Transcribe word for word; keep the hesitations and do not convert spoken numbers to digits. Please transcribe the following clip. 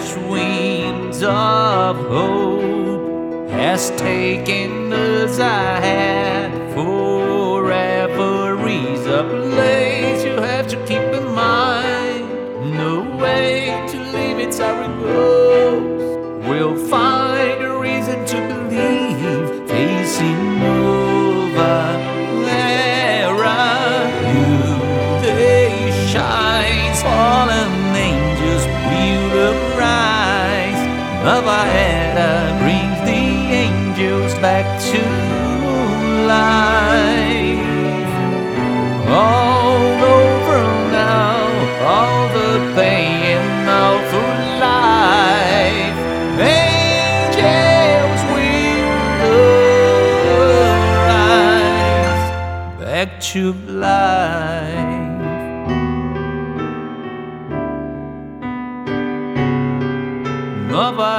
fresh winds of hope has taken us. I had forever is a place you have to keep in mind. No way to live, it's how it goes. We'll find a reason to believe, facing over. There are you, they shine, fallen angels will arise. Nova Era brings the angels back to life. All over now, all the pain, all for life. Angels will arise back to life. Nova